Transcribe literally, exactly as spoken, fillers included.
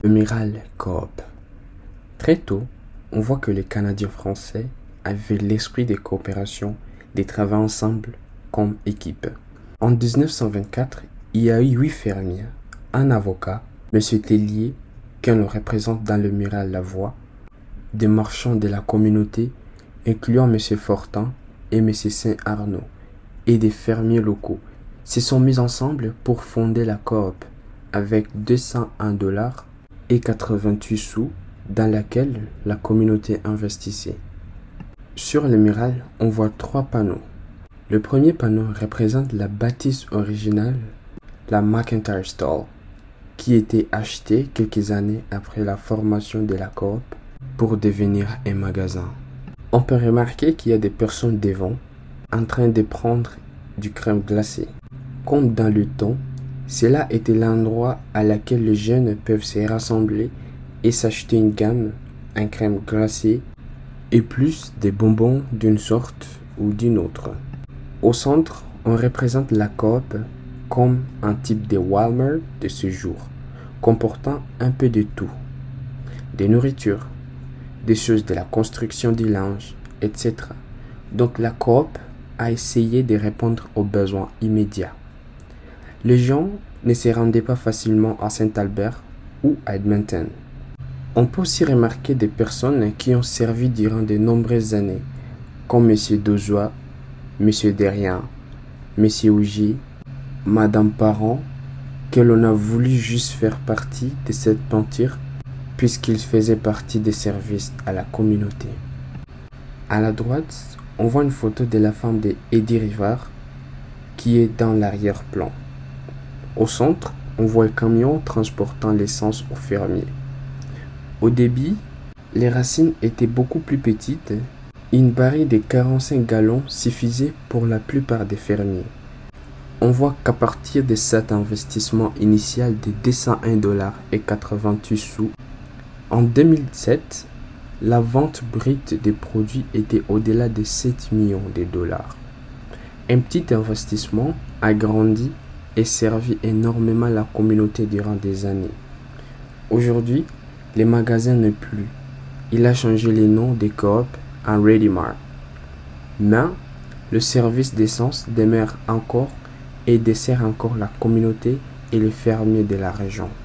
Le Miral Coop. Très tôt, on voit que les Canadiens français avaient l'esprit de coopération, de travailler ensemble comme équipe. En dix-neuf cent vingt-quatre, il y a eu huit fermiers, un avocat, M. Tellier, qu'on le représente dans le Miral Lavoie, des marchands de la communauté, incluant M. Fortin et M. Saint-Arnaud, et des fermiers locaux, se sont mis ensemble pour fonder la coop avec deux cent un dollars et quatre-vingt-huit sous dans laquelle la communauté investissait. Sur le mural, on voit trois panneaux. Le premier panneau représente la bâtisse originale, la McIntyre Stall, qui était achetée quelques années après la formation de la coop pour devenir un magasin. On peut remarquer qu'il y a des personnes devant en train de prendre du crème glacée. Comme dans le temps, cela était l'endroit à laquelle les jeunes peuvent se rassembler et s'acheter une gamme, un crème glacée et plus des bonbons d'une sorte ou d'une autre. Au centre, on représente la coop comme un type de Walmart de ce jour, comportant un peu de tout, des nourritures, des choses de la construction du linge, et cetera. Donc la coop a essayé de répondre aux besoins immédiats. Les gens ne se rendaient pas facilement à Saint-Albert ou à Edmonton. On peut aussi remarquer des personnes qui ont servi durant de nombreuses années, comme M. Dozois, M. Derrien, M. Augier, Mme Parent, que l'on a voulu juste faire partie de cette peinture puisqu'ils faisaient partie des services à la communauté. À la droite, on voit une photo de la femme de Eddie Rivard qui est dans l'arrière-plan. Au centre, on voit un camion transportant l'essence aux fermiers. Au début, les racines étaient beaucoup plus petites. Une barrique de quarante-cinq gallons suffisait pour la plupart des fermiers. On voit qu'à partir de cet investissement initial de deux cent un dollars et quatre-vingt-huit sous, en deux mille sept, la vente brute des produits était au-delà de sept millions de dollars. Un petit investissement a grandi et servi énormément la communauté durant des années. Aujourd'hui, les magasins n'est plus. Il a changé les noms des coop en Ready Mart. Mais le service d'essence demeure encore et dessert encore la communauté et les fermiers de la région.